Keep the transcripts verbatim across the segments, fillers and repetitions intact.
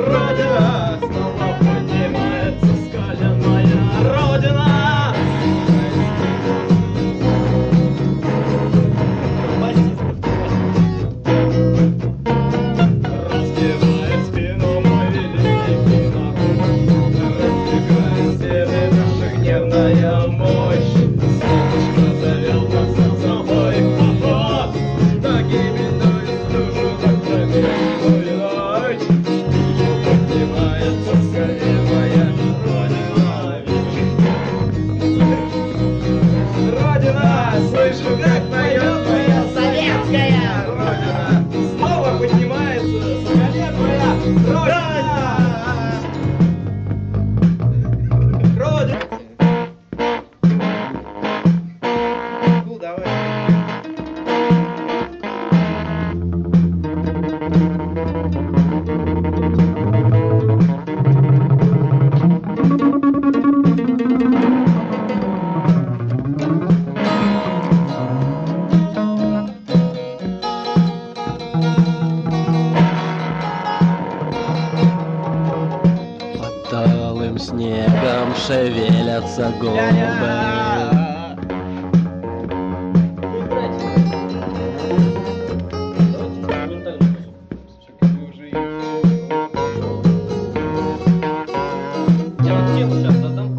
Родина снова поднимается с колен, моя Родина. Раздевает спину мой великий народ, раздвигает стены наша гневная мощь. Солнышко завел нас за собой в поход, на гибельную стужу, как промерзлую ночь. Поднимается с колен моя Родина. Родина, слышу, как поет моя советская Родина. Снова поднимается с колен моя Родина. Родина. Ну, давай. Под талым снегом шевелятся голубы. Я вот тему сейчас отдам.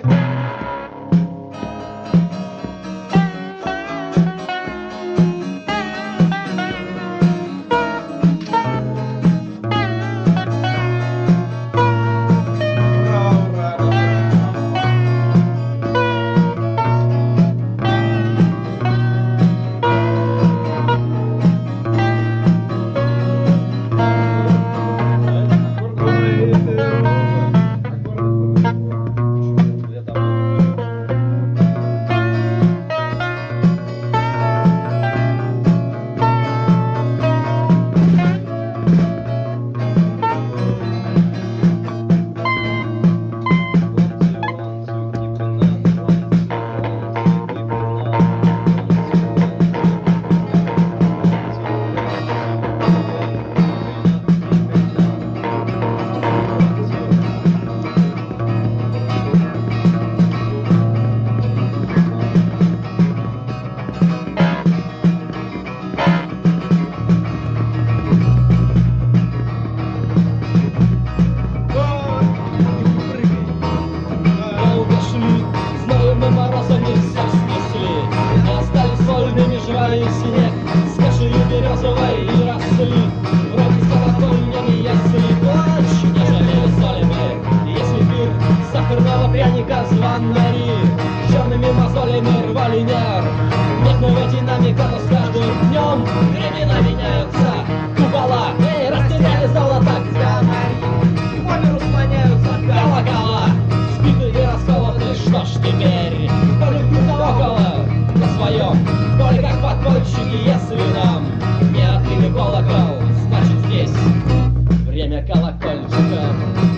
Снег с кашей березовой и росли. Вроде с колокольнями ясли, ночь не жалели солями. Если пир сахарного пряника звонари, черными мозолями рвали нерв. Медного динамика, но с каждым днем времена меняются. Купола, эй, растеряли золото, звонари, по миру склоняются колокола. Сбиты и расколоты, что ж теперь? Полюбил около на своем. Только как подпольщики, если нам не отбили колокол, значит здесь время колокольчика.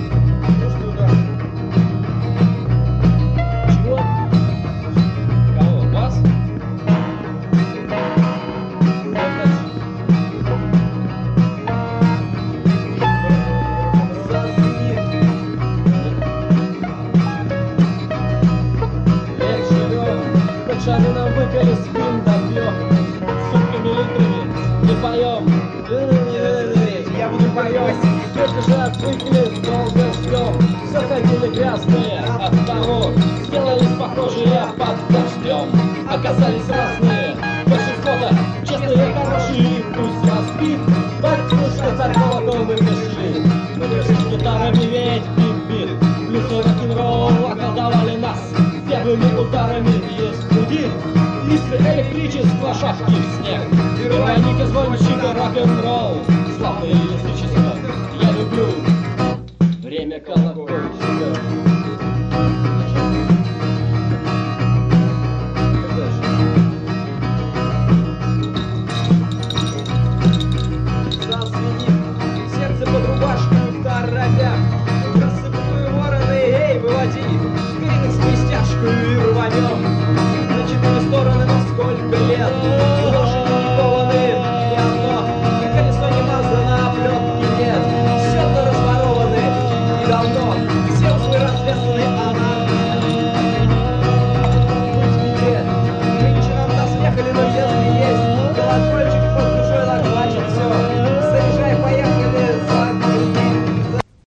Чего? Кого? Вас? Эх, живем, хоть шары нам выпили, спим до трех. Сутками литрами не поем. Я буду поем. Сколько же отвыкли, долго ждем. Все ходили грязные от того, сделались похожие под дождем. Оказались разные, большинство-то честные, хорошие, пусть разбит. Батюшка, царь колокол мы пришли. С гитарами ведь бит-бит. Плюс рок-н-ролл околдовали нас первыми ударами есть будет. Искры электричества, шашки в снег. Вероника, звончика, рок-н-ролл. Славное язычество я люблю. Время колокольчика.